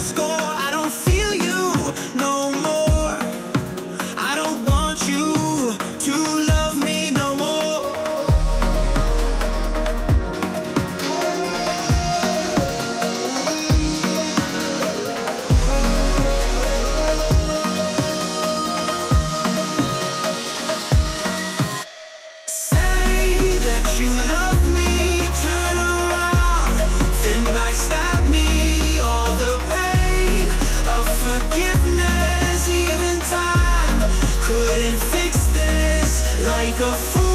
score. I don't feel you no more. I don't want you to love me no more. Say that you love me, turn around, then backstab me. All the pain of forgiveness, even time couldn't fix this. Like a fool